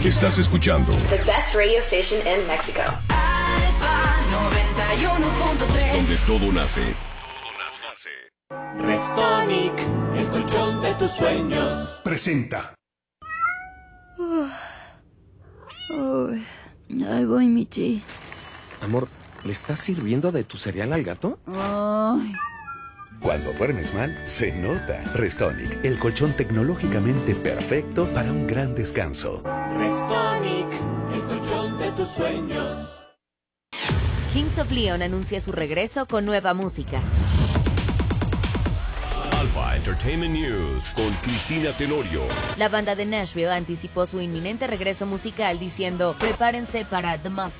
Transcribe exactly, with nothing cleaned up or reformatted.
Estás escuchando The best radio station in Mexico. Alfa noventa y uno punto tres. donde todo nace. Restonic, el colchón de tus sueños. Presenta. Uy, ahí voy, Michi. Amor, ¿le estás sirviendo de tu cereal al gato? Ay. Cuando duermes mal, se nota. Restonic, el colchón tecnológicamente perfecto para un gran descanso. Restonic, el colchón de tus sueños. Kings of Leon anuncia su regreso con nueva música. Alpha Entertainment News con Cristina Tenorio. La banda de Nashville anticipó su inminente regreso musical diciendo: prepárense para The Most